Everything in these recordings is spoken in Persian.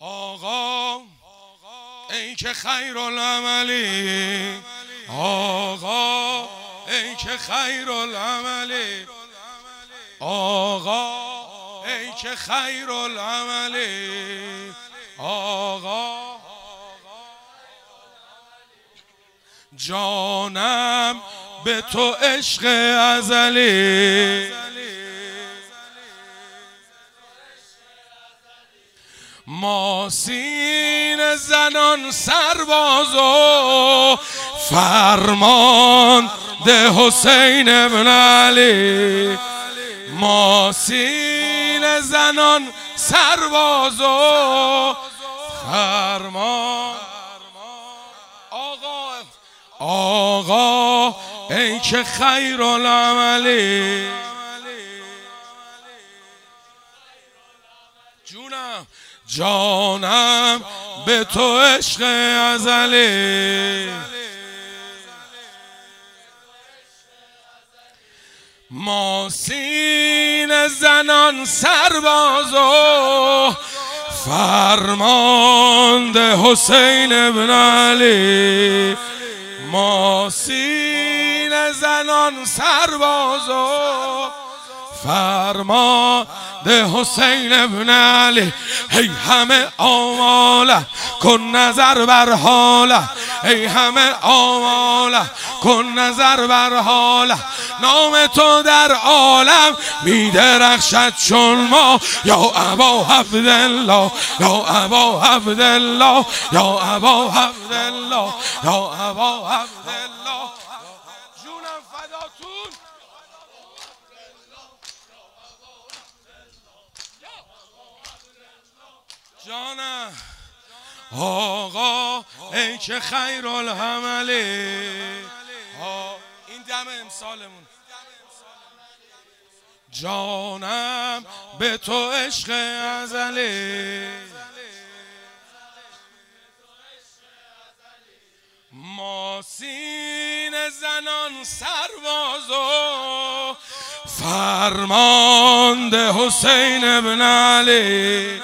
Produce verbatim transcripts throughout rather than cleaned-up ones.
آقا ای که خیرالعملی، آقا ای که خیرالعملی، آقا ای که خیرالعملی، آقا جانم به تو عشق ازلی، ما سینه زنان سرباز و فرمان ده حسین ابن علی، ما سینه زنان سرباز و فرمان. آقا آقا ای که خیرالعملی، جونم جانم به تو عشق ازلی، ما سینه زنان سرباز و فرمانده حسین ابن علی، ما سینه زنان سرباز و فرمانده حسین ابن علی. ای همه آماله کن نظر بر حاله، ای همه آماله کن نظر بر حاله، نام تو در عالم می درخشد چون ما، یا ابا عبدالله، یا ابا عبدالله، یا ابا عبدالله، یا ابا عبدالله. جونم فداتون. جانم آقا ای که خیرالعملی، این دم امسالمون، جانم به تو عشق ازلی، ما سینه زنان سرباز و فرمانده حسین ابن علی،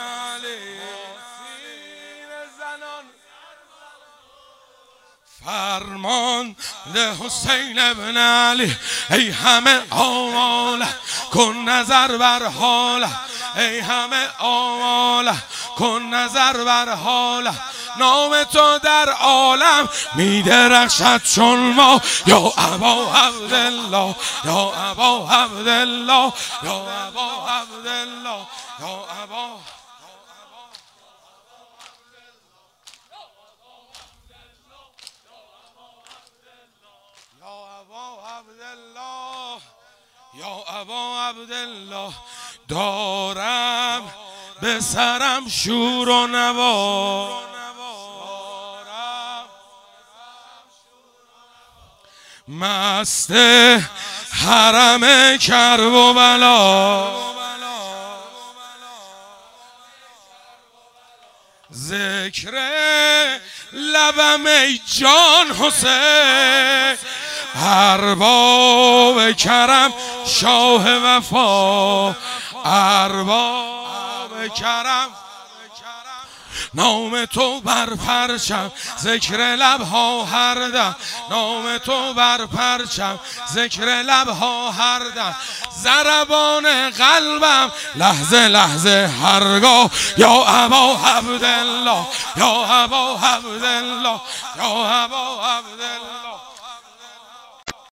فرمان ده حسین ابن علی. ای همه آماله کن نظر بر حاله، ای همه آماله کن نظر بر حاله، نام تو در عالم می درخشد چون ما، یا ابا عبدالله، یا ابا عبدالله، یا ابا عبدالله، یا ابا عبدالله، یا ابا عبدالله. دارم به سرم شور و نوا، مست حرم کرب و بلا، ذکر لبم ای جان حسین، ارباب کرم شاه وفا، ارباب کرم نام تو بر پرچم، ذکر لبها هر دم، نام تو بر پرچم، ذکر لبها هر دم، ضربان قلبم لحظه لحظه هرگاه، یا ابا عبدالله، یا ابا عبدالله، یا ابا عبدالله.